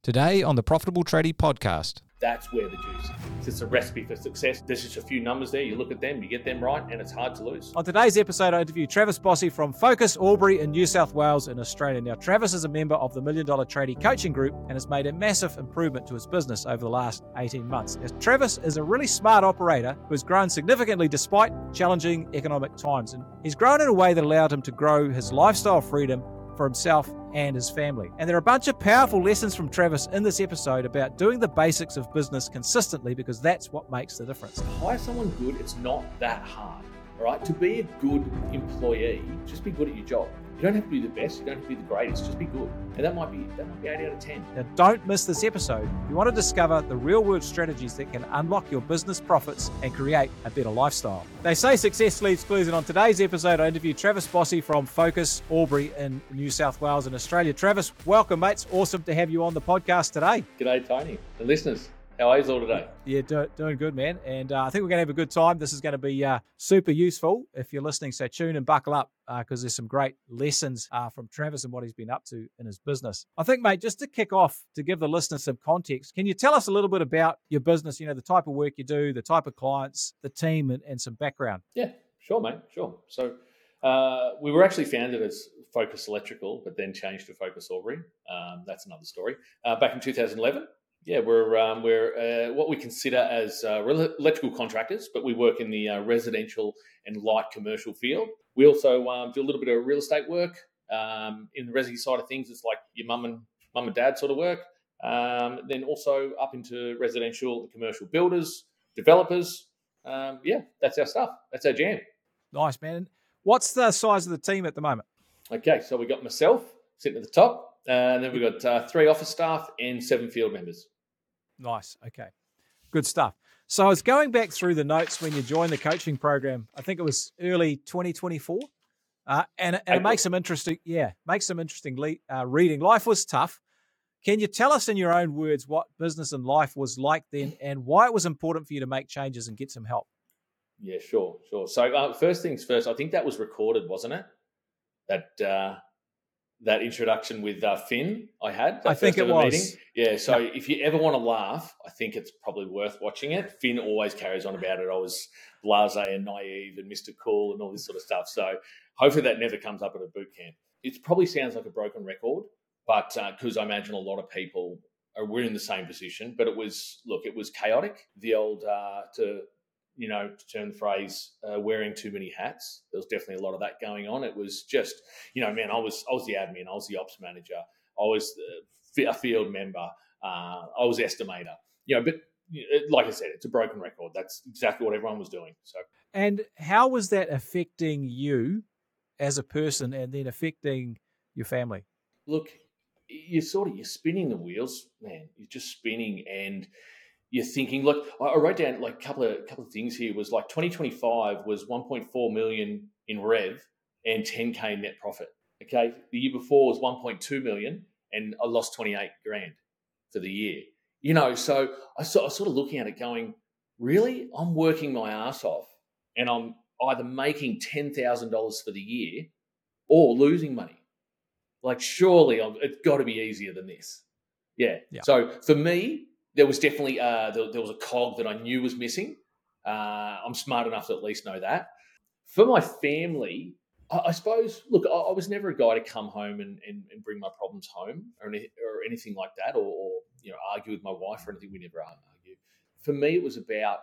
Today on the Profitable Tradie Podcast. That's where the juice is. It's a recipe for success. There's just a few numbers there. You look at them, you get them right, and it's hard to lose. On today's episode, I interview Travis Bossy from Focus Albury in New South Wales in Australia. Now, Travis is a member of the $1 Million Tradie Coaching Group and has made a massive improvement to his business over the last 18 months. Now, Travis is a really smart operator who has grown significantly despite challenging economic times. And he's grown in a way that allowed him to grow his lifestyle freedom for himself and his family. And there are a bunch of powerful lessons from Travis in this episode about doing the basics of business consistently, because that's what makes the difference. To hire someone good, it's not that hard, all right? To be a good employee, just be good at your job. You don't have to be the best, you don't have to be the greatest, just be good. And that might be 8 out of 10. Now, don't miss this episode. If you want to discover the real-world strategies that can unlock your business profits and create a better lifestyle. They say success leaves clues, and on today's episode, I interview Travis Bossy from Focus Albury in New South Wales in Australia. Travis, welcome, mate. It's awesome to have you on the podcast today. G'day, Tony. And listeners, how are you all today? Yeah, doing good, man. And I think we're going to have a good time. This is going to be super useful if you're listening. So tune and buckle up because there's some great lessons from Travis and what he's been up to in his business. I think, mate, just to kick off, to give the listeners some context, can you tell us a little bit about your business, you know, the type of work you do, the type of clients, the team, and some background? Yeah, sure, mate, sure. So we were actually founded as Focus Electrical, but then changed to Focus Albury. That's another story. Back in 2011. Yeah, we're what we consider as electrical contractors, but we work in the residential and light commercial field. We also do a little bit of real estate work. In the resi side of things, it's like your mum and dad sort of work. Then also up into residential and commercial builders, developers. That's our stuff. That's our jam. Nice, man. What's the size of the team at the moment? Okay, so we got myself sitting at the top, and then we've got 3 office staff and 7 field members. Nice. Okay. Good stuff. So I was going back through the notes when you joined the coaching program. I think it was early 2024. And it makes some interesting, reading. Life was tough. Can you tell us in your own words what business and life was like then and why it was important for you to make changes and get some help? Yeah, sure. So first things first, I think that was recorded, wasn't it? That introduction with Finn I had. I think it was. Meeting. Yeah, so if you ever want to laugh, I think it's probably worth watching it. Finn always carries on about it. I was blasé and naive and Mr. Cool and all this sort of stuff. So hopefully that never comes up at a boot camp. It probably sounds like a broken record, but because I imagine a lot of people were in the same position. But it was chaotic. The old, to term the phrase, wearing too many hats. There was definitely a lot of that going on. It was just, I was the admin, I was the ops manager, I was a field member, I was estimator. But like I said, it's a broken record. That's exactly what everyone was doing. So, and how was that affecting you as a person, and then affecting your family? Look, you're spinning the wheels, man. You're just spinning, and you're thinking, look, I wrote down like a couple of things here. Was like 2025 was 1.4 million in rev and 10K net profit. Okay. The year before was 1.2 million and I lost 28 grand for the year. So I was sort of looking at it going, really? I'm working my ass off and I'm either making $10,000 for the year or losing money. Like, surely it's got to be easier than this. Yeah. So for me, there was definitely there was a cog that I knew was missing. I'm smart enough to at least know that. For my family, I suppose, look, I was never a guy to come home and bring my problems home or anything like that, or argue with my wife or anything. We never argue. For me, it was about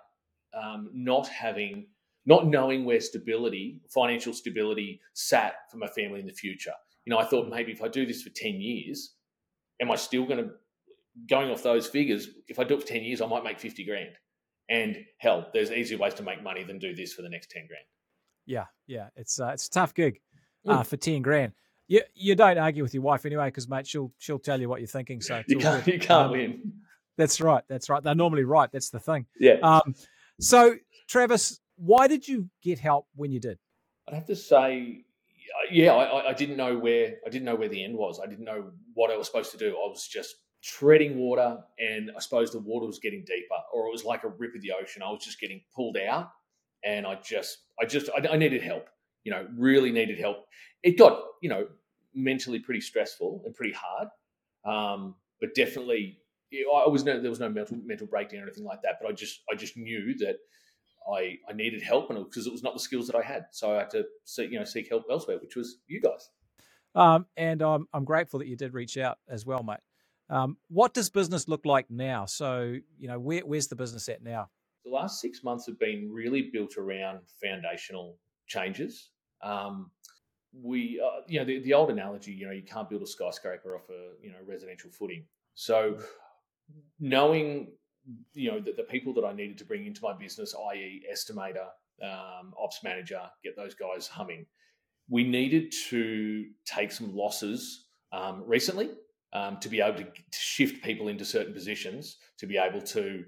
not knowing where financial stability sat for my family in the future. I thought maybe if I do this for 10 years, am I still going off those figures, if I do it for 10 years, I might make 50 grand. And hell, there's easier ways to make money than do this for the next 10 grand. Yeah. It's a tough gig for 10 grand. You don't argue with your wife anyway, because, mate, she'll tell you what you're thinking. So you can't win. That's right. They're normally right. That's the thing. Yeah. So, Travis, why did you get help when you did? I'd have to say, I didn't know where the end was. I didn't know what I was supposed to do. I was just treading water, and I suppose the water was getting deeper, or it was like a rip of the ocean. I was just getting pulled out, and I needed help. Really needed help. It got mentally pretty stressful and pretty hard. but definitely, there was no mental breakdown or anything like that. But I just knew that I needed help, and because it was not the skills that I had, so I had to seek help elsewhere, which was you guys. And I'm grateful that you did reach out as well, mate. What does business look like now? So, where's the business at now? The last 6 months have been really built around foundational changes. The old analogy, you can't build a skyscraper off a residential footing. So knowing that the people that I needed to bring into my business, i.e. estimator, ops manager, get those guys humming, we needed to take some losses recently to be able to shift people into certain positions, to be able to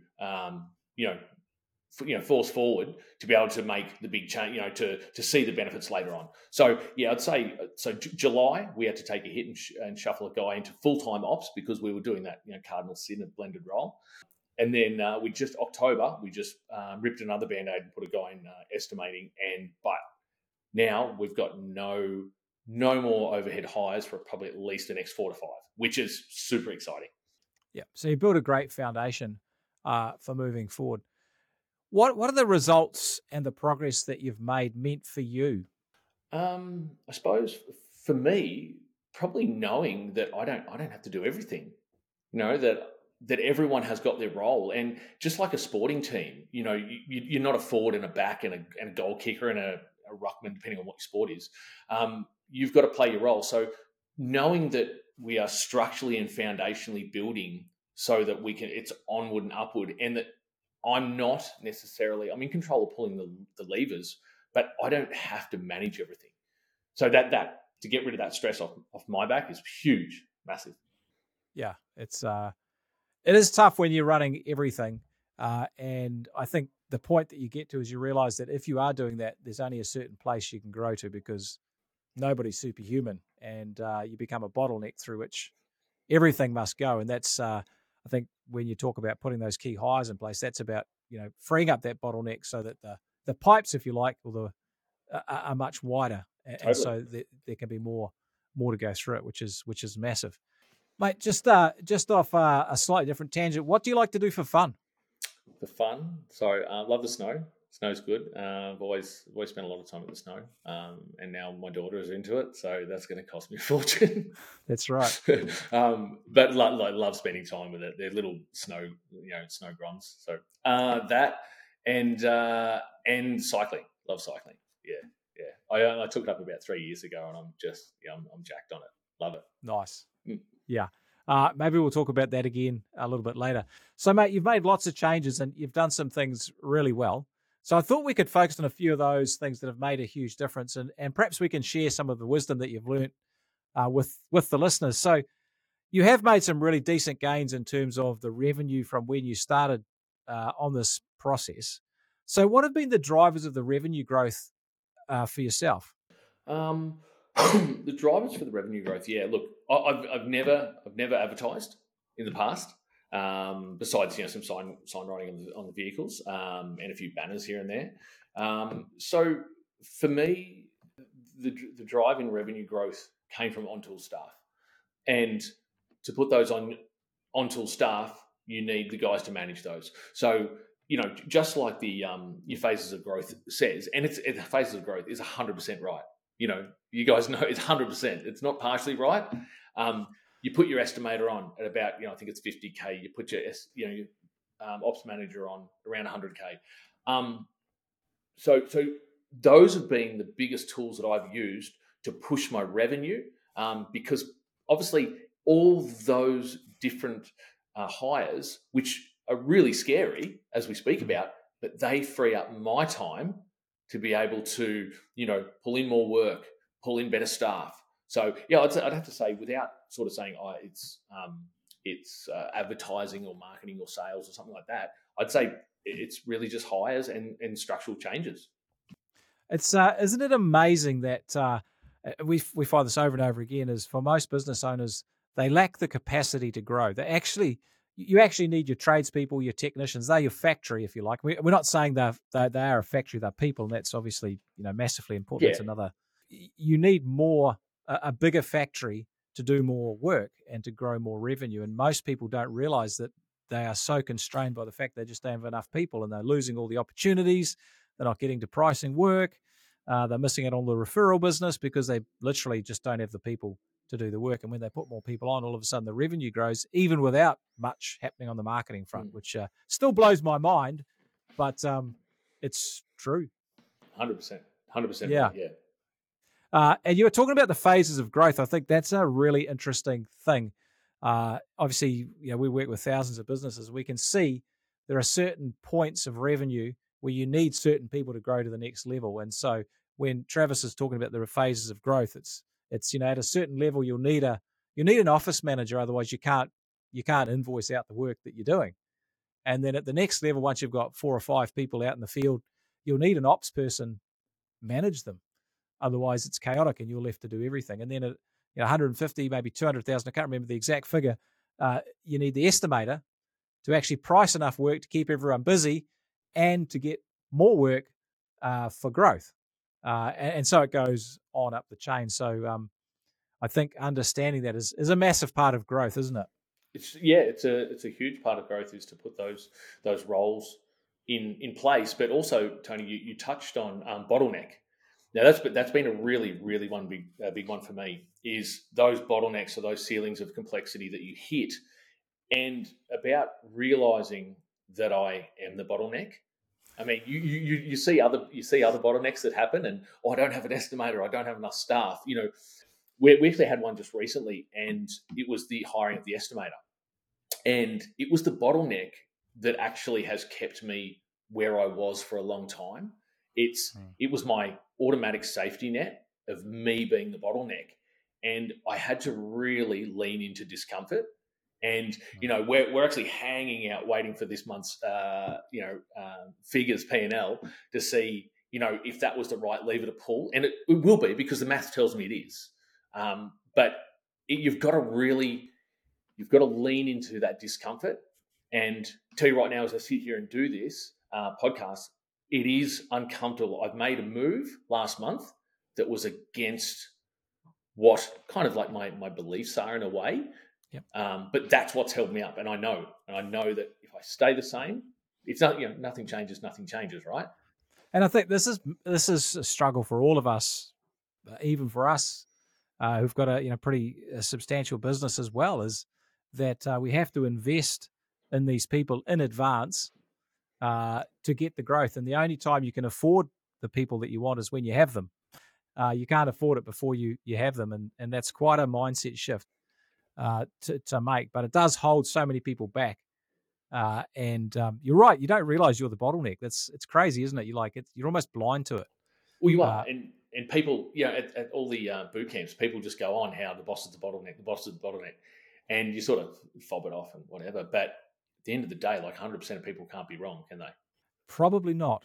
force forward, to be able to make the big change, to see the benefits later on. So I'd say July we had to take a hit and shuffle a guy into full-time ops because we were doing that cardinal sin of blended role. And then October we just ripped another band-aid and put a guy in estimating, but now we've got no more overhead hires for probably at least the next 4 to 5, which is super exciting. Yeah. So you built a great foundation for moving forward. What are the results and the progress that you've made meant for you? I suppose for me, probably knowing that I don't have to do everything. That everyone has got their role, and just like a sporting team, you're not a forward and a back and a goal kicker and a ruckman, depending on what your sport is. You've got to play your role. So knowing that we are structurally and foundationally building so that it's onward and upward, and that I'm in control of pulling the levers, but I don't have to manage everything. So that to get rid of that stress off my back is huge, massive. Yeah, it is tough when you're running everything. And I think the point that you get to is you realize that if you are doing that, there's only a certain place you can grow to, because nobody's superhuman, and you become a bottleneck through which everything must go. And that's, I think, when you talk about putting those key hires in place, that's about, freeing up that bottleneck so that the pipes, if you like, are much wider. Totally. And so there can be more to go through it, which is massive. Mate, just off a slightly different tangent, what do you like to do for fun? For fun? So I love the snow. Snow's good. I've always spent a lot of time in the snow, and now my daughter is into it, so that's going to cost me a fortune. That's right. But love spending time with it. They're little snow grums. So that and cycling. Love cycling. Yeah. I took it up about 3 years ago, and I'm jacked on it. Love it. Nice. Yeah. Maybe we'll talk about that again a little bit later. So, mate, you've made lots of changes and you've done some things really well. So I thought we could focus on a few of those things that have made a huge difference, and perhaps we can share some of the wisdom that you've learnt with the listeners. So you have made some really decent gains in terms of the revenue from when you started on this process. So what have been the drivers of the revenue growth for yourself? The drivers for the revenue growth, look, I've never advertised in the past, besides some sign writing on the vehicles and a few banners here and there. So for me, the drive in revenue growth came from on-tool staff, and to put those on-tool staff, you need the guys to manage those. So just like the your phases of growth says, and it's phases of growth is 100% right. You guys know it's 100%. It's not partially right. You put your estimator on at about, I think it's 50K. You put your ops manager on around 100K. So those have been the biggest tools that I've used to push my revenue, because obviously all those different hires, which are really scary as we speak about, but they free up my time to be able to, pull in more work, pull in better staff. So I'd have to say, without sort of saying, it's advertising or marketing or sales or something like that, I'd say it's really just hires and structural changes. It's isn't it amazing that we find this over and over again? Is for most business owners, they lack the capacity to grow. You actually need your tradespeople, your technicians. They're your factory, if you like. We're not saying they are a factory, they're people, and that's obviously massively important. Yeah. That's another. You need a bigger factory to do more work and to grow more revenue. And most people don't realize that they are so constrained by the fact they just don't have enough people, and they're losing all the opportunities. They're not getting to pricing work. They're missing out on the referral business because they literally just don't have the people to do the work. And when they put more people on, all of a sudden the revenue grows, even without much happening on the marketing front, which still blows my mind, but it's true. 100%. 100%. Yeah. Right, yeah. And you were talking about the phases of growth. I think that's a really interesting thing. Obviously, we work with thousands of businesses. We can see there are certain points of revenue where you need certain people to grow to the next level. And so when Travis is talking about the phases of growth, it's at a certain level you need an office manager, otherwise you can't invoice out the work that you're doing. And then at the next level, once you've got 4 or 5 people out in the field, you'll need an ops person manage them. Otherwise, it's chaotic and you're left to do everything. And then at 150, maybe 200,000, I can't remember the exact figure, you need the estimator to actually price enough work to keep everyone busy and to get more work for growth. And so it goes on up the chain. So I think understanding that is a massive part of growth, isn't it? It's a huge part of growth is to put those roles in place. But also, Tony, you touched on bottleneck. Now that's been a really big one for me, is those bottlenecks or those ceilings of complexity that you hit, and about realizing that I am the bottleneck. I mean, you see other bottlenecks that happen, and I don't have an estimator, I don't have enough staff. We actually had one just recently, and it was the hiring of the estimator, and it was the bottleneck that actually has kept me where I was for a long time. It was my automatic safety net of me being the bottleneck, and I had to really lean into discomfort. And we're actually hanging out waiting for this month's figures P&L to see if that was the right lever to pull, and it will be, because the math tells me it is. But you've got to lean into that discomfort. And tell you right now, as I sit here and do this podcast, it is uncomfortable. I've made a move last month that was against what kind of like my beliefs are in a way. Yep. But that's what's held me up. And I know that if I stay the same, it's not, nothing changes, right? And I think this is a struggle for all of us, even for us who've got a pretty substantial business as well, is that we have to invest in these people in advance to get the growth. And the only time you can afford the people that you want is when you have them. You can't afford it before you have them. And that's quite a mindset shift to make. But it does hold so many people back. And you're right. You don't realize you're the bottleneck. It's crazy, isn't it? You're almost blind to it. Well, you are. And people, at all the boot camps, people just go on how the boss is the bottleneck. And you sort of fob it off and whatever. But at the end of the day, like 100% of people can't be wrong, can they? Probably not.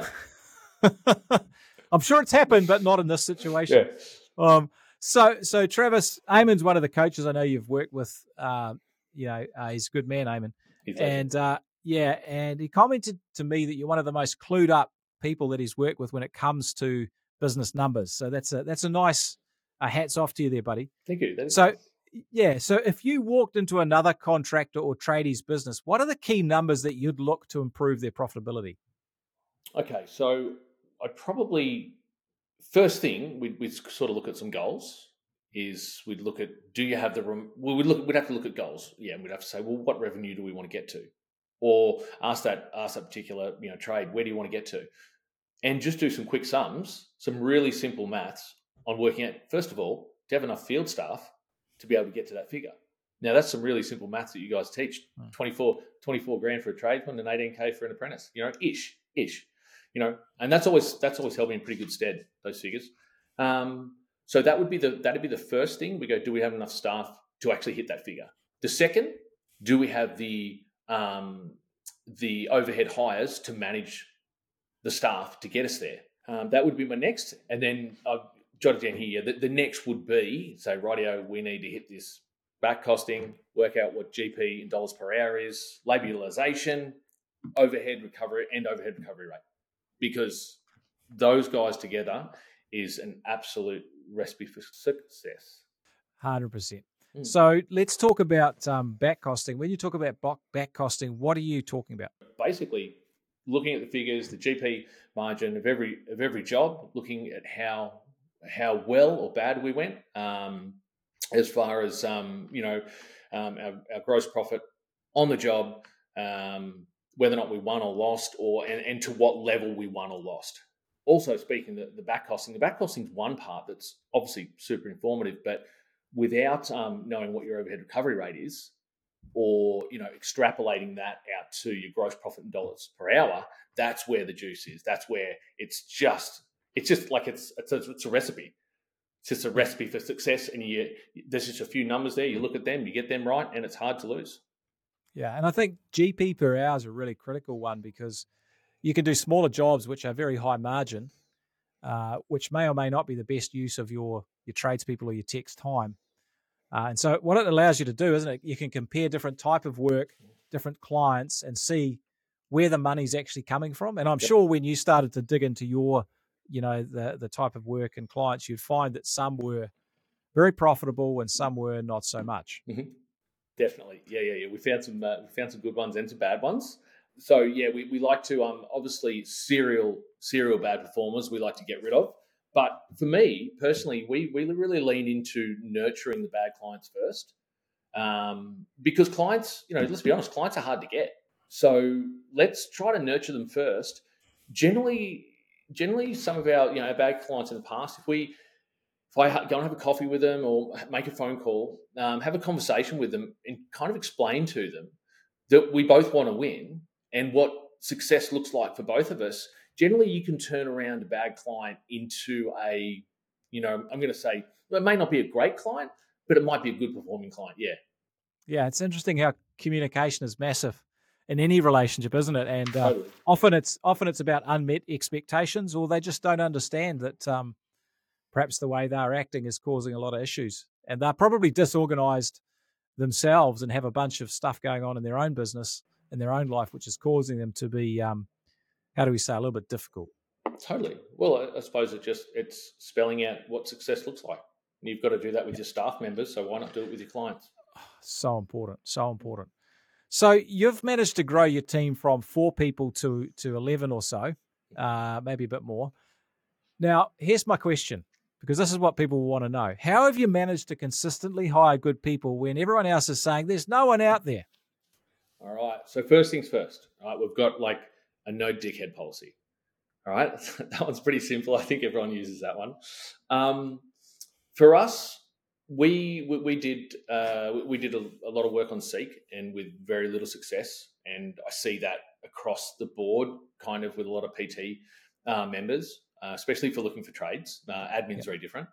I'm sure it's happened, but not in this situation. Yeah. So Travis, Eamon's one of the coaches I know you've worked with. He's a good man, Eamon. And he commented to me that you're one of the most clued up people that he's worked with when it comes to business numbers. So that's a nice hats off to you there, buddy. Thank you. So if you walked into another contractor or tradie's business, what are the key numbers that you'd look to improve their profitability? Okay, so I'd probably, first thing, we'd sort of look at some goals. We'd look at, do you have we'd have to look at goals. Yeah, and we'd have to say, well, what revenue do we want to get to? Or ask that particular trade, where do you want to get to? And just do some quick sums, some really simple maths on working out, first of all, to have enough field staff to be able to get to that figure. Now, that's some really simple maths that you guys teach. 24 grand for a tradesman and 18K for an apprentice, ish. And that's always held me in pretty good stead, those figures. So that'd be the first thing. We go, do we have enough staff to actually hit that figure? The second, do we have the overhead hires to manage the staff to get us there? That would be my next. And then I've jotted down here, the next would be, say, rightio, we need to hit this back costing, work out what GP in dollars per hour is, labour utilisation, overhead recovery rate. Because those guys together is an absolute recipe for success. 100%. Mm. So let's talk about back costing. When you talk about back costing, what are you talking about? Basically, looking at the figures, the GP margin of every job, looking at how well or bad we went, as far as our gross profit on the job, whether or not we won or lost, and to what level we won or lost. Also, speaking the back costing is one part that's obviously super informative, but without knowing what your overhead recovery rate is, or extrapolating that out to your gross profit in dollars per hour, that's where the juice is. That's where it's just like it's a recipe. It's just a recipe for success, and there's just a few numbers there. You look at them, you get them right, and it's hard to lose. Yeah, and I think GP per hour is a really critical one, because you can do smaller jobs which are very high margin, which may or may not be the best use of your tradespeople or your tech's time. And so what it allows you to do, isn't it? You can compare different type of work, different clients, and see where the money's actually coming from. And I'm sure when you started to dig into your, the type of work and clients, you'd find that some were very profitable and some were not so much. Mm-hmm. Definitely. Yeah. We found some good ones and some bad ones. So yeah, we like to obviously serial bad performers we like to get rid of. But for me personally, we really lean into nurturing the bad clients first, because clients, let's be honest, clients are hard to get. So let's try to nurture them first. Generally, some of our our bad clients in the past, if I go and have a coffee with them or make a phone call, have a conversation with them and kind of explain to them that we both want to win and what success looks like for both of us, generally you can turn around a bad client into I'm going to say, well, it may not be a great client, but it might be a good performing client. Yeah. Yeah, it's interesting how communication is massive in any relationship, isn't it? And Totally. often it's about unmet expectations, or they just don't understand that perhaps the way they're acting is causing a lot of issues. And they're probably disorganized themselves and have a bunch of stuff going on in their own business, in their own life, which is causing them to be, how do we say, a little bit difficult. Totally. Well, I suppose it's spelling out what success looks like. And you've got to do that with your staff members, so why not do it with your clients? So important. So you've managed to grow your team from 4 people to 11 or so, maybe a bit more. Now, here's my question, because this is what people want to know. How have you managed to consistently hire good people when everyone else is saying there's no one out there? All right. So first things first. All right, we've got like a no dickhead policy. All right. That one's pretty simple. I think everyone uses that one. For us, we did a lot of work on Seek, and with very little success. And I see that across the board, kind of with a lot of PT members, especially for looking for trades. Admin's very different.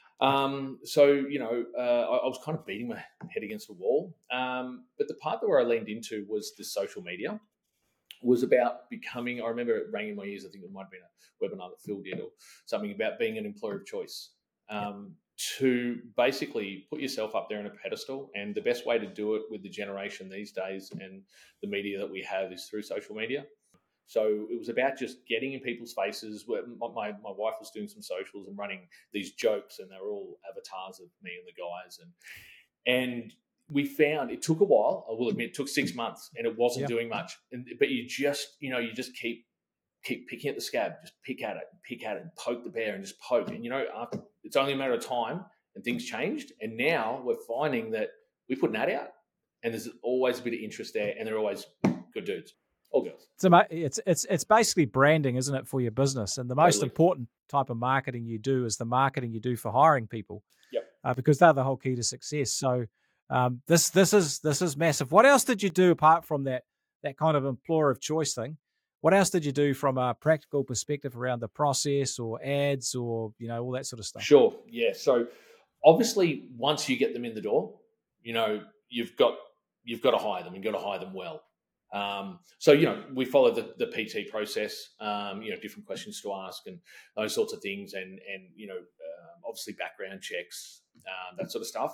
So I was kind of beating my head against the wall. But the part where I leaned into was the social media. Was about becoming, I remember it rang in my ears, I think it might have been a webinar that Phil did or something about being an employer of choice, to basically put yourself up there on a pedestal. And the best way to do it with the generation these days and the media that we have is through social media. So it was about just getting in people's faces. My wife was doing some socials and running these jokes, and they were all avatars of me and the guys. And we found it took a while. I will admit, it took 6 months, and it wasn't doing much. But you just keep picking at the scab, just pick at it, and poke the bear, and just poke. And it's only a matter of time, and things changed. And now we're finding that we put an ad out, and there's always a bit of interest there, and they're always good dudes or girls. It's basically branding, isn't it, for your business? And the most important type of marketing you do is the marketing you do for hiring people. Yep. Because they're the whole key to success. So this is massive. What else did you do apart from that kind of employer of choice thing? What else did you do from a practical perspective around the process or ads or all that sort of stuff? Sure. Yeah. So obviously, once you get them in the door, you've got to hire them. You've got to hire them well. So we follow the PT process. Different questions to ask and those sorts of things, and obviously background checks, that sort of stuff.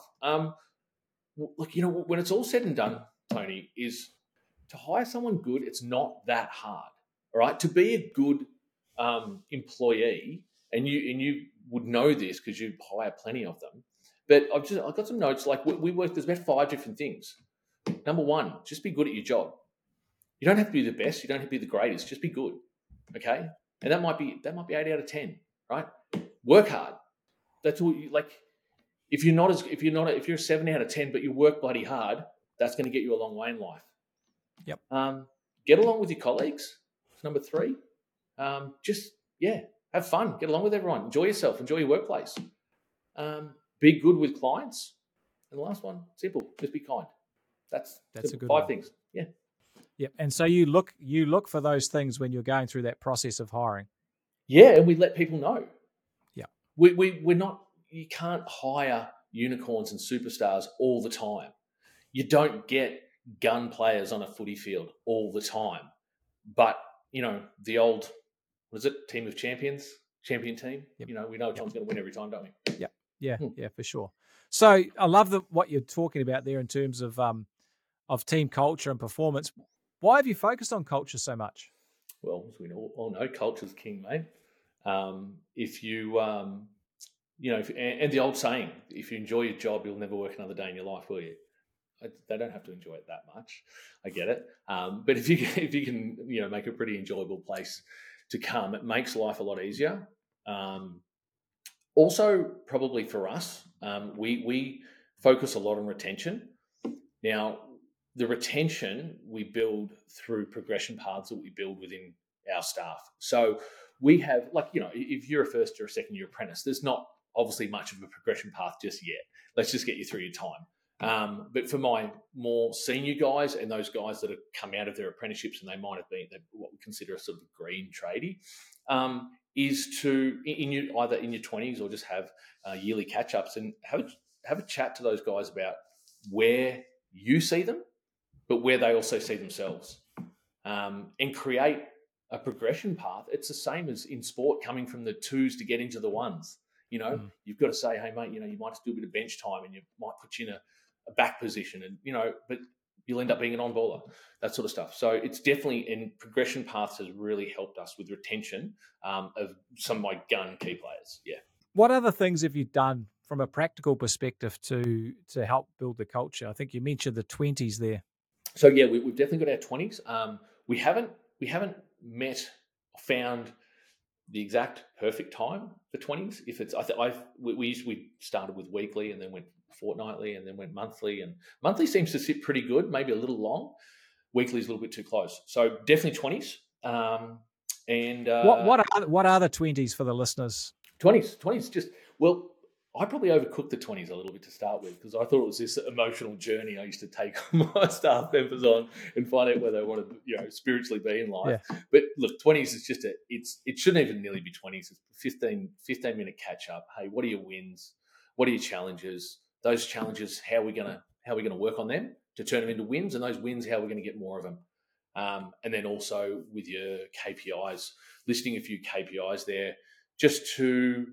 When it's all said and done, Tony, is to hire someone good. It's not that hard. All right, to be a good employee, and you would know this because you hire plenty of them. But I've got some notes. Like we work. There's about 5 different things. Number one, just be good at your job. You don't have to be the best. You don't have to be the greatest. Just be good. Okay, and that might be 8 out of 10. Right? Work hard. That's all. If you're a 7 out of 10, but you work bloody hard, that's going to get you a long way in life. Yep. Get along with your colleagues. That's number 3. Have fun. Get along with everyone. Enjoy yourself. Enjoy your workplace. Be good with clients. And the last one, simple. Just be kind. That's a good 5 one. things. Yeah. Yep. And so you look for those things when you're going through that process of hiring. Yeah, and we let people know. Yeah. We're not. You can't hire unicorns and superstars all the time. You don't get gun players on a footy field all the time. But, the old, what is it, team of champions, champion team? Yep. We know which one's going to win every time, don't we? Yeah. Yeah, yeah, for sure. So I love what you're talking about there in terms of team culture and performance. Why have you focused on culture so much? Well, as we all know, culture's king, mate. If you, and the old saying, if you enjoy your job, you'll never work another day in your life, will you? They don't have to enjoy it that much. I get it. But if you can, make a pretty enjoyable place to come, it makes life a lot easier. Also, probably for us, we focus a lot on retention. Now, the retention we build through progression paths that we build within our staff. So we have, if you're a first or a second year apprentice, there's not obviously much of a progression path just yet. Let's just get you through your time. But for my more senior guys and those guys that have come out of their apprenticeships and they might have been what we consider a sort of green tradie, is to either in your 20s or just have yearly catch-ups and have a chat to those guys about where you see them, but where they also see themselves, and create a progression path. It's the same as in sport, coming from the 2s to get into the 1s. You've got to say, hey, mate, you might just do a bit of bench time and you might put you in a back position and, but you'll end up being an on-baller, that sort of stuff. So it's definitely, and progression paths has really helped us with retention of some of my gun key players. Yeah. What other things have you done from a practical perspective to help build the culture? I think you mentioned the 20s there. So yeah, we've definitely got our 20s. We haven't found the exact perfect time for 20s. If it's, we started with weekly and then went fortnightly and then went monthly, and monthly seems to sit pretty good, maybe a little long. Weekly is a little bit too close. So definitely 20s. What are the 20s for the listeners? 20s just, well, I probably overcooked the 20s a little bit to start with because I thought it was this emotional journey I used to take my staff members on and find out where they want to, spiritually be in life. Yeah. But look, 20s is just it shouldn't even nearly be 20s. It's 15-minute catch up. Hey, what are your wins? What are your challenges? Those challenges, how are we gonna work on them to turn them into wins? And those wins, how are we going to get more of them? And then also with your KPIs, listing a few KPIs there, just to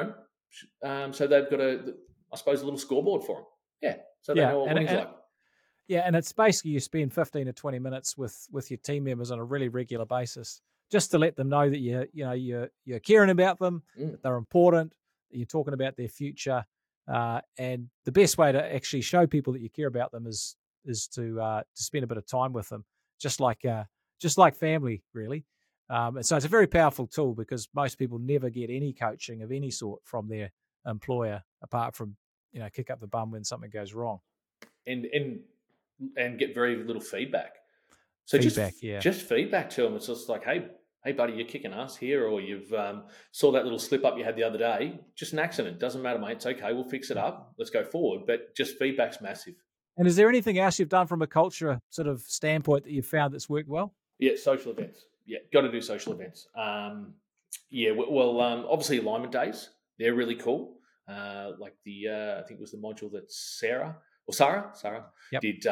so they've got a little scoreboard for them. Yeah, so they know what winning's like. Yeah, and it's basically you spend 15 to 20 minutes with your team members on a really regular basis, just to let them know that you're caring about them, that they're important, that you're talking about their future. And the best way to actually show people that you care about them is to spend a bit of time with them, just like family, really. And so it's a very powerful tool because most people never get any coaching of any sort from their employer apart from kick up the bum when something goes wrong, and get very little feedback. So just feedback to them. It's just like, hey, buddy, you're kicking ass here, or you've saw that little slip up you had the other day. Just an accident. Doesn't matter, mate. It's okay. We'll fix it up. Let's go forward. But just feedback's massive. And is there anything else you've done from a culture sort of standpoint that you've found that's worked well? Yeah, social events. Yeah, got to do social events. Obviously alignment days. They're really cool. Like I think it was the module that Sarah did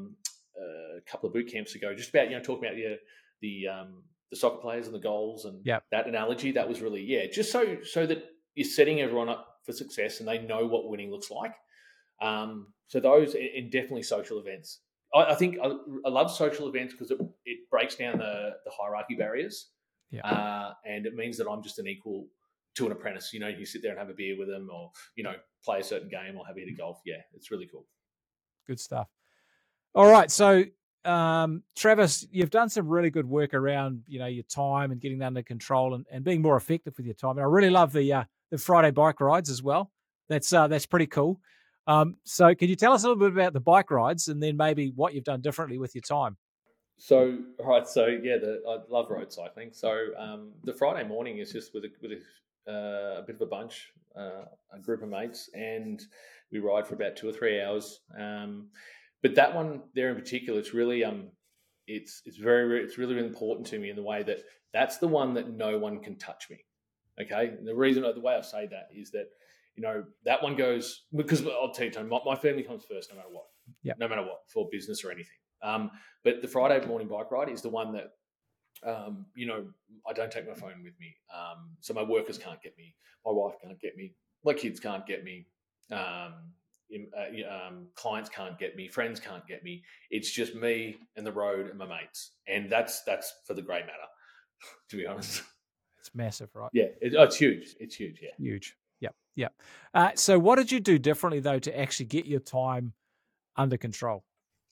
a couple of boot camps ago, just about talking about the soccer players and the goals and that analogy. That was really just so that you're setting everyone up for success and they know what winning looks like. So those, and definitely social events. I think I love social events because it breaks down the hierarchy barriers, and it means that I'm just an equal to an apprentice. You sit there and have a beer with them, or play a certain game, or have a hit of golf. Yeah, it's really cool. Good stuff. All right, so Travis, you've done some really good work around your time and getting that under control and being more effective with your time. And I really love the Friday bike rides as well. That's pretty cool. So can you tell us a little bit about the bike rides and then maybe what you've done differently with your time? So yeah, I love road cycling. So the Friday morning is just with a bit of a bunch, a group of mates, and we ride for about 2 or 3 hours. But that one there in particular, it's really it's really important to me in the way that that's the one that no one can touch me. Okay, and the way I say that is that that one goes, because I'll tell you, Tony, my family comes first, no matter what. Yeah, no matter what, for business or anything. But the Friday morning bike ride is the one that, I don't take my phone with me. So my workers can't get me. My wife can't get me. My kids can't get me. Clients can't get me. Friends can't get me. It's just me and the road and my mates. And that's for the grey matter, to be honest. It's massive, right? Yeah, it's huge. It's huge, yeah. Huge. Yep. So what did you do differently, though, to actually get your time under control?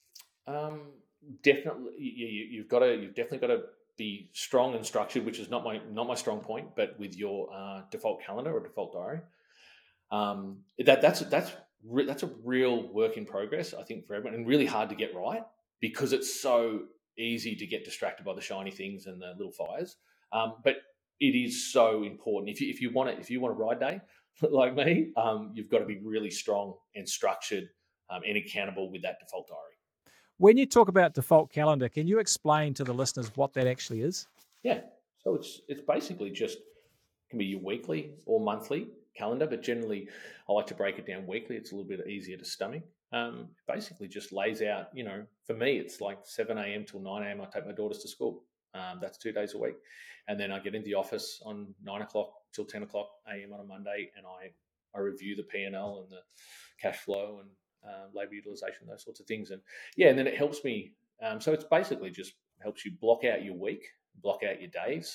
Definitely, you've definitely got to be strong and structured, which is not my strong point, but with your default calendar or default diary, that's a real work in progress, I think, for everyone, and really hard to get right because it's so easy to get distracted by the shiny things and the little fires. But it is so important. If you want a ride day like me, you've got to be really strong and structured and accountable with that default diary. When you talk about default calendar, can you explain to the listeners what that actually is? Yeah. So it's basically just, can be your weekly or monthly calendar, but generally I like to break it down weekly. It's a little bit easier to stomach. Basically just lays out, for me, it's like 7 a.m. till 9 a.m. I take my daughters to school. That's 2 days a week. And then I get into the office on 9 o'clock till 10 o'clock a.m. on a Monday, and I review the P&L and the cash flow and labour utilisation, those sorts of things. And then it helps me. So it's basically just helps you block out your week, block out your days.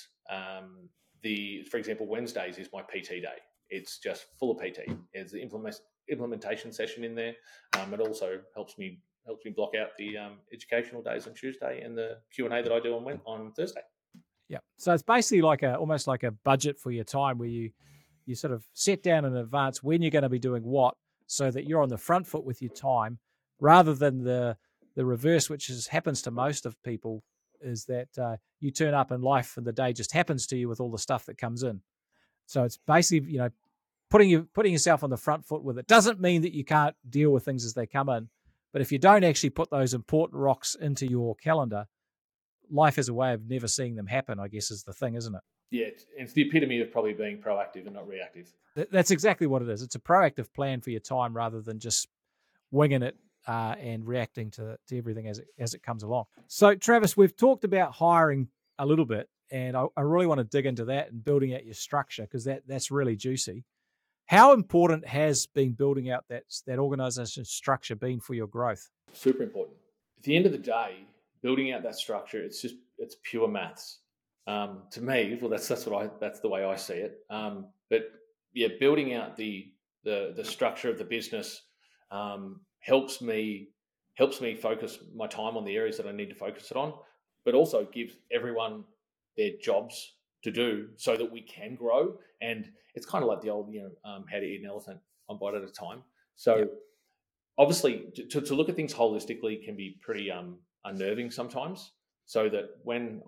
For example, Wednesdays is my PT day. It's just full of PT. There's the implementation session in there. It also helps me block out the educational days on Tuesday and the Q&A that I do on Thursday. Yeah. So it's basically almost like a budget for your time where you sort of set down in advance when you're going to be doing what, so that you're on the front foot with your time, rather than the reverse, which happens to most of people, is that you turn up in life and the day just happens to you with all the stuff that comes in. So it's basically, putting yourself on the front foot with it. Doesn't mean that you can't deal with things as they come in, but if you don't actually put those important rocks into your calendar, life has a way of never seeing them happen, I guess, is the thing, isn't it? Yeah, it's the epitome of probably being proactive and not reactive. That's exactly what it is. It's a proactive plan for your time rather than just winging it and reacting to everything as it comes along. So, Travis, we've talked about hiring a little bit, and I really want to dig into that and building out your structure, because that's really juicy. How important has been building out that organisation structure been for your growth? Super important. At the end of the day, building out that structure, it's pure maths. To me, well, that's the way I see it. But yeah, building out the structure of the business helps me focus my time on the areas that I need to focus it on, but also gives everyone their jobs to do so that we can grow. And it's kind of like the old, how to eat an elephant one bite at a time. So obviously to look at things holistically can be pretty unnerving sometimes. So that when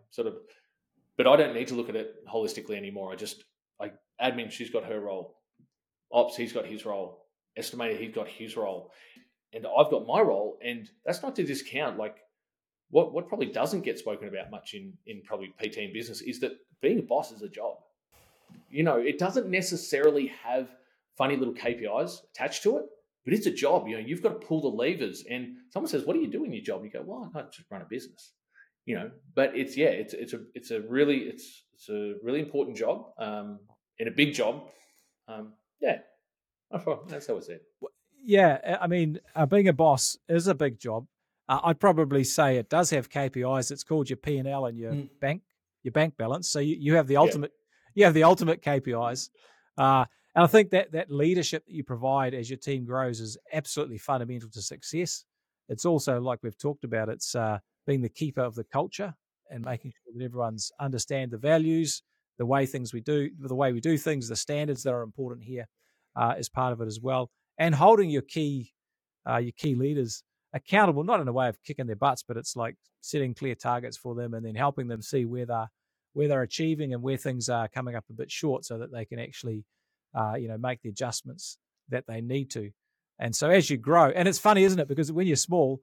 but I don't need to look at it holistically anymore. Admin, she's got her role. Ops, he's got his role. Estimator, he's got his role. And I've got my role. And that's not to discount, what probably doesn't get spoken about much in probably PT and business is that being a boss is a job. It doesn't necessarily have funny little KPIs attached to it, but it's a job. You've got to pull the levers. And someone says, "What do you do in your job?" And you go, "Well, I just run a business." But it's a really important job and a big job. That's how it's said. Yeah, I mean, being a boss is a big job. I'd probably say it does have KPIs. It's called your P&L and your bank balance. So you have the ultimate. you have the ultimate KPIs. And I think that leadership that you provide as your team grows is absolutely fundamental to success. It's also, like we've talked about, it's being the keeper of the culture and making sure that everyone's understand the values, the way we do things, the standards that are important here is part of it as well. And holding your key leaders accountable, not in a way of kicking their butts, but it's like setting clear targets for them and then helping them see where they're achieving and where things are coming up a bit short, so that they can actually make the adjustments that they need to. And so as you grow, and it's funny, isn't it? Because when you're small,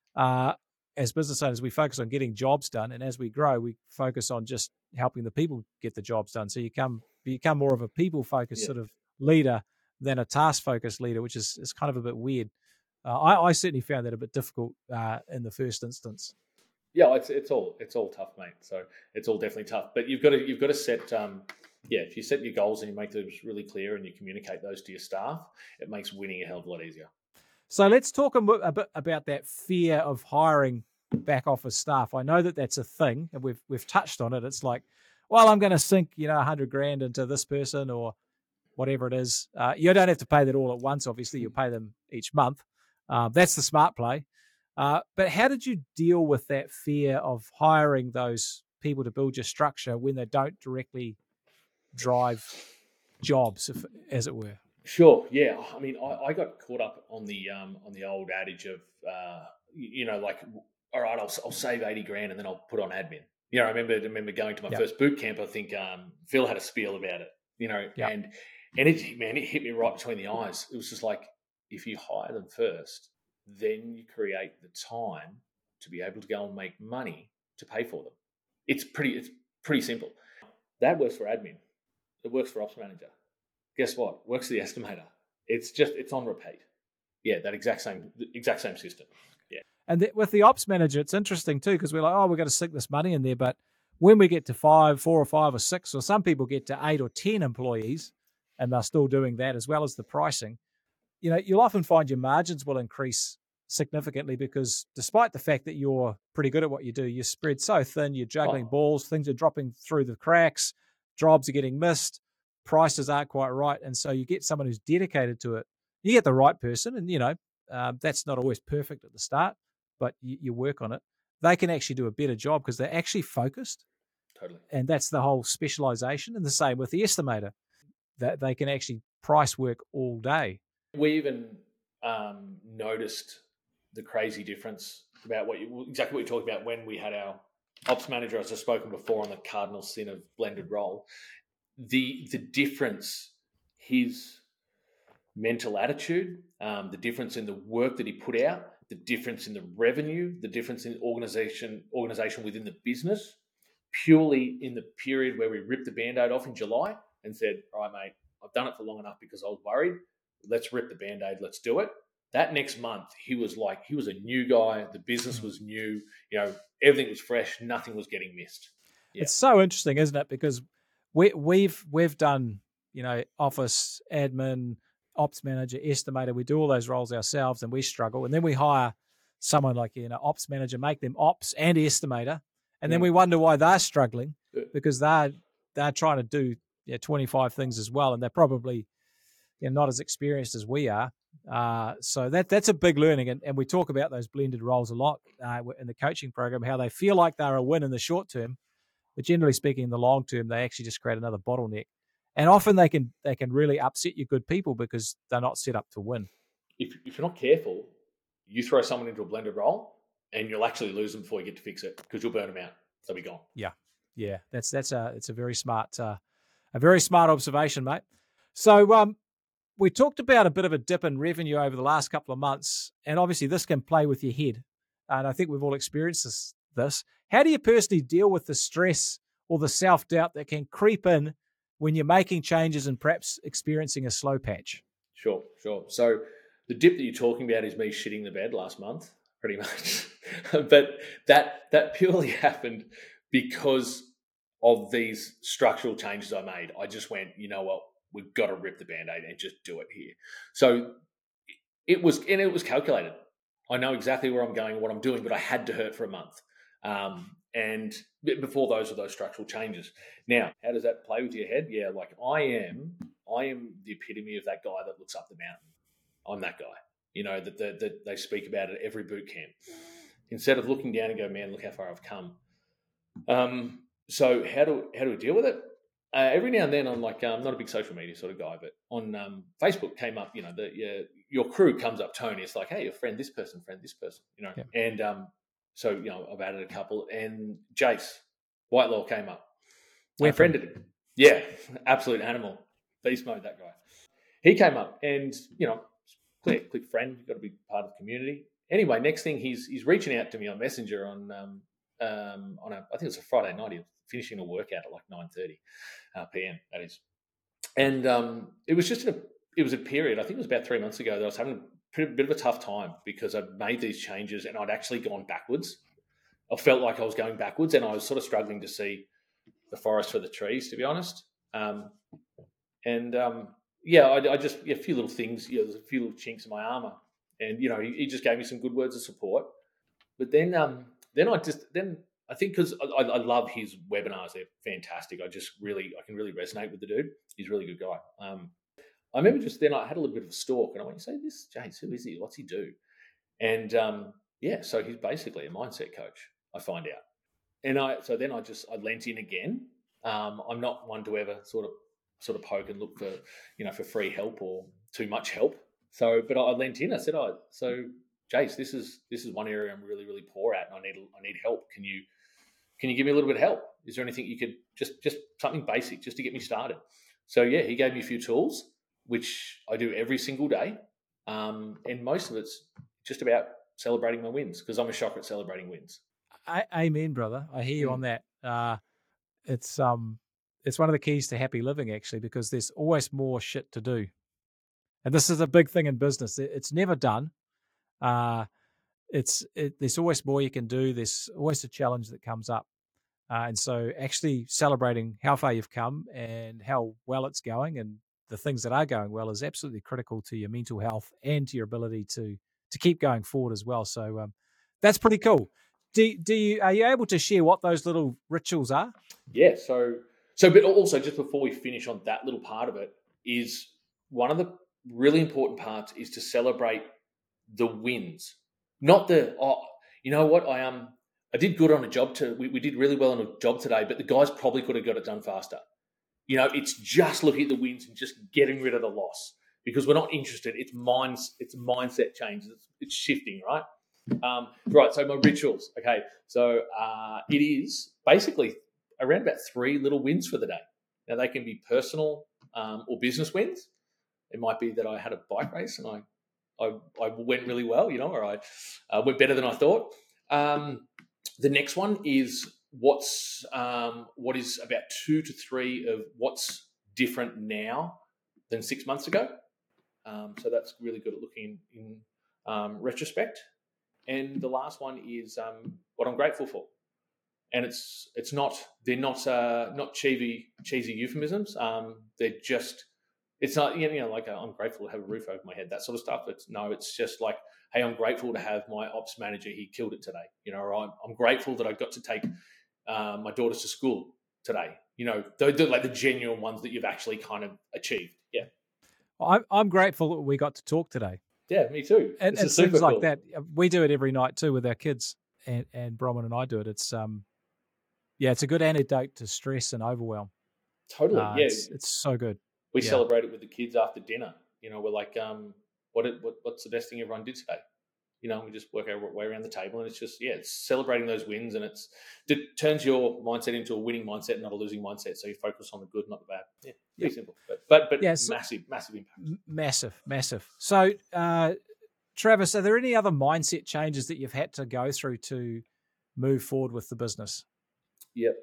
as business owners, we focus on getting jobs done. And as we grow, we focus on just helping the people get the jobs done. So you become more of a people-focused sort of leader than a task-focused leader, which is kind of a bit weird. I certainly found that a bit difficult in the first instance. Yeah, it's all tough, mate. So it's all definitely tough. But you've got to set if you set your goals and you make those really clear and you communicate those to your staff, it makes winning a hell of a lot easier. So let's talk a bit about that fear of hiring back office staff. I know that that's a thing, and we've touched on it. It's like, well, I'm going to sink $100,000 into this person or whatever it is. You don't have to pay that all at once. Obviously, you'll pay them each month. That's the smart play. But how did you deal with that fear of hiring those people to build your structure when they don't directly drive jobs, as it were? Sure. Yeah. I mean, I got caught up on the old adage of like, all right, I'll save $80,000 and then I'll put on admin. I remember going to my first boot camp. I think Phil had a spiel about it. And it hit me right between the eyes. It was just like, if you hire them first, then you create the time to be able to go and make money to pay for them. It's pretty simple. That works for admin. It works for ops manager. Guess what? Works for the estimator. It's on repeat. Yeah, that exact same system. Yeah. And with the ops manager, it's interesting too, because we're like, oh, we're going to sink this money in there. But when we get to 4 or 5 or 6, or some people get to 8 or 10 employees, and they're still doing that as well as the pricing, you'll often find your margins will increase significantly, because despite the fact that you're pretty good at what you do, you're spread so thin, you're juggling balls, things are dropping through the cracks, jobs are getting missed, prices aren't quite right. And so you get someone who's dedicated to it. You get the right person, and, that's not always perfect at the start, but you work on it. They can actually do a better job because they're actually focused. Totally. And that's the whole specialization. And the same with the estimator, that they can actually price work all day. We even noticed the crazy difference about exactly what you talked about when we had our ops manager, as I've spoken before, on the cardinal sin of blended role. The difference, his mental attitude, the difference in the work that he put out, the difference in the revenue, the difference in organization within the business, purely in the period where we ripped the Band-Aid off in July and said, all right, mate, I've done it for long enough because I was worried. Let's rip the Band-Aid. Let's do it. That next month, he was a new guy. The business was new. Everything was fresh. Nothing was getting missed. Yeah. It's so interesting, isn't it? Because we've done, office admin, ops manager, estimator. We do all those roles ourselves, and we struggle. And then we hire someone like ops manager, make them ops and estimator, and then we wonder why they're struggling, because they're trying to do 25 things as well, and they're probably not as experienced as we are. So that's a big learning, and we talk about those blended roles a lot in the coaching program, how they feel like they're a win in the short term, but generally speaking, in the long term, they actually just create another bottleneck. And often they can really upset your good people because they're not set up to win. If you're not careful, you throw someone into a blended role, and you'll actually lose them before you get to fix it, because you'll burn them out. They'll be gone. Yeah. It's a very smart observation, mate. So we talked about a bit of a dip in revenue over the last couple of months, and obviously this can play with your head. And I think we've all experienced this. How do you personally deal with the stress or the self-doubt that can creep in when you're making changes and perhaps experiencing a slow patch? Sure. So the dip that you're talking about is me shitting the bed last month, pretty much. But that purely happened because of these structural changes I made. I just went, you know what, we've got to rip the Band-Aid and just do it here. So it was calculated. I know exactly where I'm going and what I'm doing, but I had to hurt for a month. And before those were those structural changes. Now, how does that play with your head? Yeah, like I am the epitome of that guy that looks up the mountain. I'm that guy, that they speak about at every boot camp. Instead of looking down and go, man, look how far I've come. So how do we deal with it? Every now and then I'm like, I'm not a big social media sort of guy, but on Facebook came up, your crew comes up, Tony. It's like, hey, your friend this person, Yeah. And so, I've added a couple, and Jace Whitelaw came up. I friended him. Yeah, absolute animal. Beast mode, that guy. He came up and, click friend, you've got to be part of the community. Anyway, next thing he's reaching out to me on Messenger on I think it was a Friday night. He was finishing a workout at like 9:30 p.m. That is, and it was a period. I think it was about 3 months ago that I was having a bit of a tough time because I'd made these changes and I'd actually gone backwards. I felt like I was going backwards, and I was sort of struggling to see the forest for the trees, to be honest. I just a few little things. There's a few little chinks in my armor, and he just gave me some good words of support. But then I think because I love his webinars, they're fantastic. I can really resonate with the dude. He's a really good guy. I remember just then I had a little bit of a stalk, and I went, "Say this, Jace, who is he? What's he do?" And so he's basically a mindset coach. I find out, and I lent in again. I'm not one to ever sort of poke and look for free help or too much help. So, but I lent in. I said, so Jace, this is one area I'm really, really poor at, and I need help. Can you give me a little bit of help? Is there anything you could just something basic just to get me started? So yeah, he gave me a few tools, which I do every single day, and most of it's just about celebrating my wins because I'm a shocker at celebrating wins. Amen, brother. I hear you on that. It's one of the keys to happy living, actually, because there's always more shit to do, and this is a big thing in business. It's never done. There's always more you can do. There's always a challenge that comes up, and so actually celebrating how far you've come and how well it's going, and the things that are going well, is absolutely critical to your mental health and to your ability to keep going forward as well. So that's pretty cool. Are you able to share what those little rituals are? Yeah. So, but also just before we finish on that little part of it, is one of the really important parts is to celebrate the wins, not you know what, I did good on a job we did really well on a job today, but the guys probably could have got it done faster. It's just looking at the wins and just getting rid of the loss, because we're not interested. It's mindset changes. It's shifting, right? Right. So my rituals. Okay. So it is basically around about 3 little wins for the day. Now they can be personal or business wins. It might be that I had a bike race and I went really well, or I went better than I thought. The next one is what is about 2 to 3 of what's different now than 6 months ago. So that's really good at looking in retrospect. And the last one is what I'm grateful for. And they're not cheesy euphemisms. They're just, it's not, like I'm grateful to have a roof over my head, that sort of stuff. It's just like, hey, I'm grateful to have my ops manager. He killed it today. Or I'm grateful that I got to take my daughters to school today. They're like the genuine ones that you've actually kind of achieved. Yeah. I'm grateful that we got to talk today. Yeah, me too. And it's things like that. We do it every night too with our kids, and Bronwyn and I do it. It's it's a good antidote to stress and overwhelm. Totally. It's so good. We celebrate it with the kids after dinner. We're like, what's the best thing everyone did today? We just work our way around the table, and it's just, it's celebrating those wins, and it turns your mindset into a winning mindset, not a losing mindset. So you focus on the good, not the bad. Yeah, pretty simple, but massive impact. Massive. So, Travis, are there any other mindset changes that you've had to go through to move forward with the business? Yep.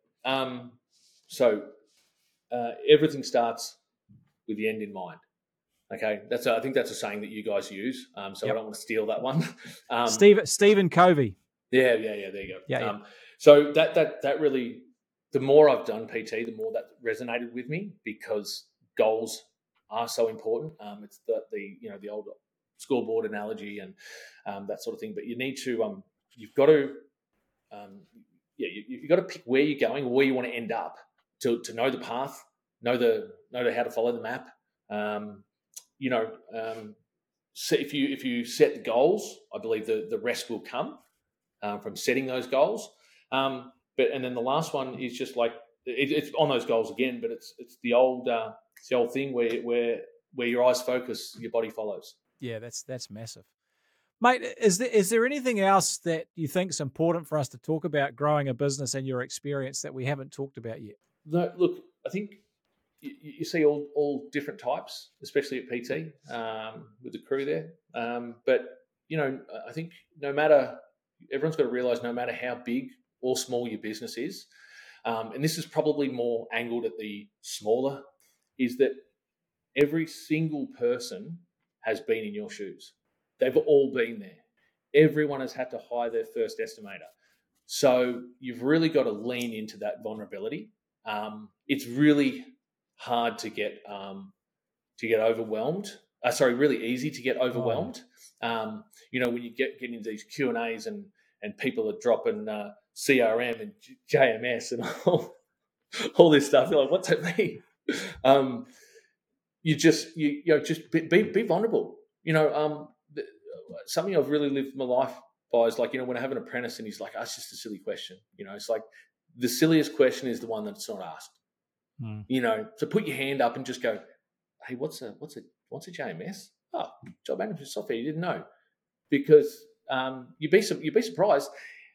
So everything starts with the end in mind. Okay, I think that's a saying that you guys use. So I don't want to steal that one. Stephen Covey. Yeah. There you go. Yeah. So that really, the more I've done PT, the more that resonated with me, because goals are so important. It's the old scoreboard analogy and that sort of thing. But you need to you've got to you got to pick where you're going, where you want to end up, to know the path, know how to follow the map. So if you set the goals, I believe the rest will come from setting those goals. And then the last one is just like it's on those goals again, but it's the old thing where your eyes focus, your body follows. Yeah, that's massive. Mate, is there anything else that you think is important for us to talk about growing a business and your experience that we haven't talked about yet? No, look, I think you see all different types, especially at PT with the crew there. But I think everyone's got to realise no matter how big or small your business is, and this is probably more angled at the smaller, is that every single person has been in your shoes. They've all been there. Everyone has had to hire their first estimator. So you've really got to lean into that vulnerability. It's really hard to get overwhelmed. Really easy to get overwhelmed. When you get into these Q&As and people are dropping CRM and JMS and all this stuff. You're like, what's that mean? Just be vulnerable. Something I've really lived my life by is like, when I have an apprentice and he's like, it's just a silly question. It's like the silliest question is the one that's not asked. So put your hand up and just go, hey, what's a JMS? Oh, job management software. You didn't know, because you'd be surprised.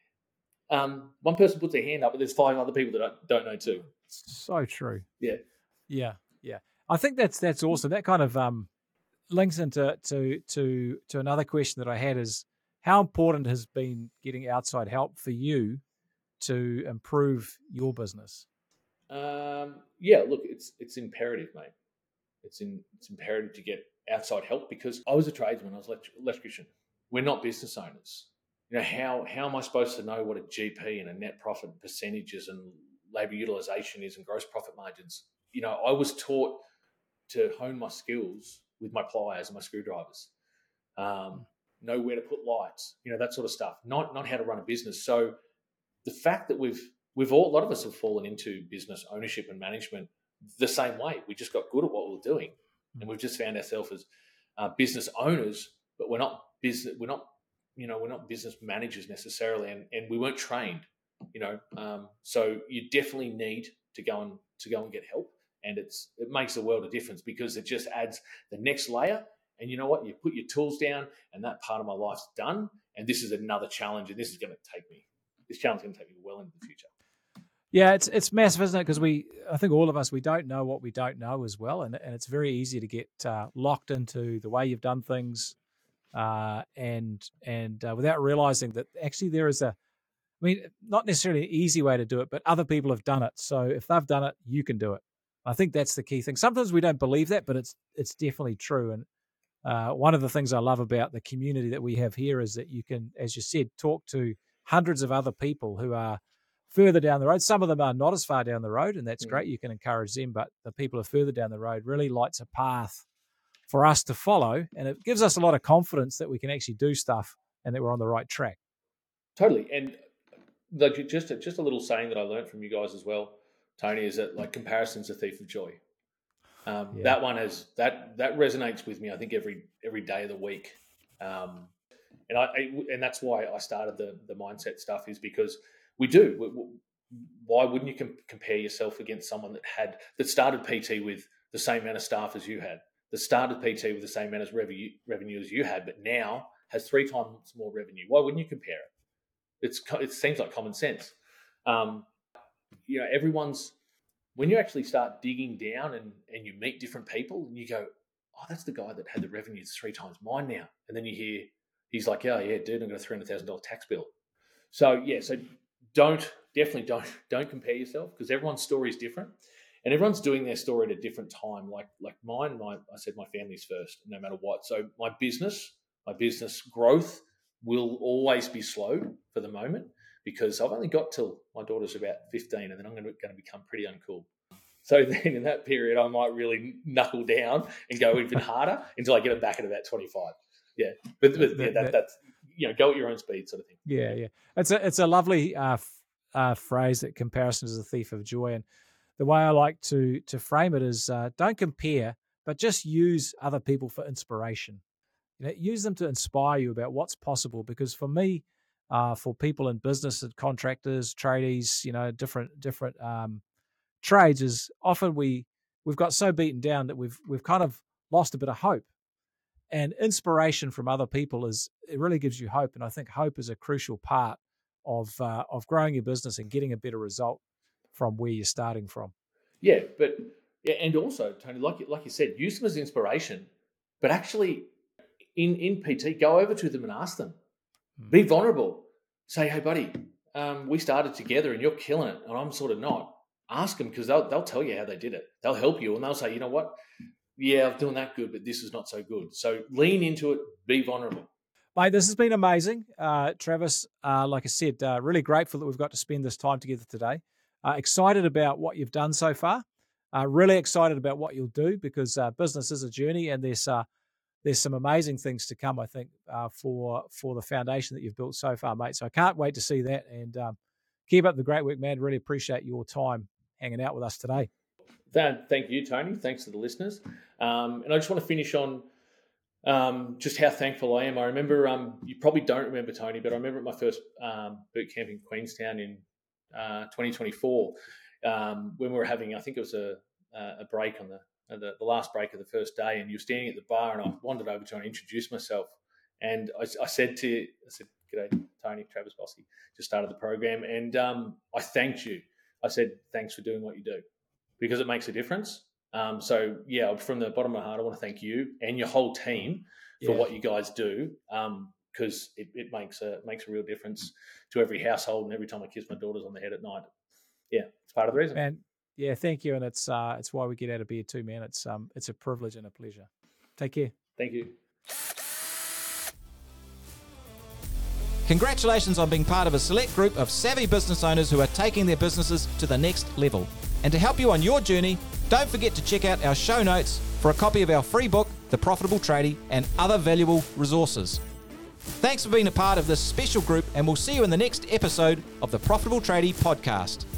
One person puts their hand up, but there's 5 other people that don't know too. So true. Yeah. I think that's awesome. That kind of links into to another question that I had is how important has been getting outside help for you to improve your business? Look, it's imperative, mate. It's imperative to get outside help, because I was a tradesman. I was an electrician. We're not business owners. How am I supposed to know what a GP and a net profit percentages and labour utilisation is and gross profit margins? I was taught to hone my skills with my pliers and my screwdrivers, know where to put lights, that sort of stuff, not how to run a business. So the fact that a lot of us have fallen into business ownership and management the same way. We just got good at what we were doing, and we've just found ourselves as business owners, but we're not business managers necessarily, and we weren't trained. So you definitely need to go and get help, and it makes a world of difference, because it just adds the next layer. And you know what? You put your tools down, and that part of my life's done. And this is another challenge, and this challenge is going to take me well into the future. Yeah, it's massive, isn't it? Because I think all of us, we don't know what we don't know as well, and it's very easy to get locked into the way you've done things, and without realizing that actually there is not necessarily an easy way to do it, but other people have done it. So if they've done it, you can do it. I think that's the key thing. Sometimes we don't believe that, but it's definitely true. And one of the things I love about the community that we have here is that you can, as you said, talk to hundreds of other people who are further down the road. Some of them are not as far down the road, and that's great. You can encourage them, but the people who are further down the road really lights a path for us to follow, and it gives us a lot of confidence that we can actually do stuff and that we're on the right track. Totally. And like just a little saying that I learned from you guys as well, Tony, is that like comparison's a thief of joy. That one that resonates with me, I think, every day of the week. And that's why I started the mindset stuff, is because we do. Why wouldn't you compare yourself against someone that started PT with the same amount of staff as you had, that started PT with the same amount of revenue as you had, but now has 3 times more revenue? Why wouldn't you compare it? It seems like common sense. When you actually start digging down and you meet different people and you go, oh, that's the guy that had the revenue 3 times mine now. And then you hear, he's like, oh yeah, dude, I've got a $300,000 tax bill. So definitely don't compare yourself, because everyone's story is different and everyone's doing their story at a different time. Like mine, I said my family's first, no matter what. So my business growth will always be slowed for the moment, because I've only got till my daughter's about 15, and then I'm going to become pretty uncool. So then in that period, I might really knuckle down and go even harder until I get it back at about 25. Yeah, but that's go at your own speed sort of thing. Yeah. It's a lovely phrase that comparison is a thief of joy. And the way I like to frame it is don't compare, but just use other people for inspiration. Use them to inspire you about what's possible. Because for me, for people in business and contractors, tradies, different trades, is often we've got so beaten down that we've kind of lost a bit of hope. And inspiration from other people it really gives you hope. And I think hope is a crucial part of growing your business and getting a better result from where you're starting from. Yeah, and also, Tony, like you said, use them as inspiration, but actually in PT, go over to them and ask them. Be vulnerable. Say, hey, buddy, we started together and you're killing it and I'm sort of not. Ask them, because they'll tell you how they did it. They'll help you and they'll say, you know what? Yeah, I'm doing that good, but this is not so good. So lean into it, be vulnerable. Mate, this has been amazing. Travis, like I said, really grateful that we've got to spend this time together today. Excited about what you've done so far. Really excited about what you'll do, because business is a journey and there's some amazing things to come, I think, for the foundation that you've built so far, mate. So I can't wait to see that, and keep up the great work, man. Really appreciate your time hanging out with us today. Thank you, Tony. Thanks to the listeners. And I just want to finish on just how thankful I am. I remember, you probably don't remember, Tony, but I remember at my first boot camp in Queenstown in 2024, when we were having, I think it was a break on the last break of the first day, and you were standing at the bar, and I wandered over to and introduced myself. And I said, "G'day, Tony, Travis Bossy, just started the program." And I thanked you. I said, "Thanks for doing what you do, because it makes a difference." So yeah, from the bottom of my heart, I want to thank you and your whole team for what you guys do, because it makes a real difference to every household, and every time I kiss my daughters on the head at night. Yeah, it's part of the reason. Man, yeah, thank you, and it's why we get out of bed too, man. It's a privilege and a pleasure. Take care. Thank you. Congratulations on being part of a select group of savvy business owners who are taking their businesses to the next level. And to help you on your journey, don't forget to check out our show notes for a copy of our free book, The Profitable Tradie, and other valuable resources. Thanks for being a part of this special group, and we'll see you in the next episode of the Profitable Tradie podcast.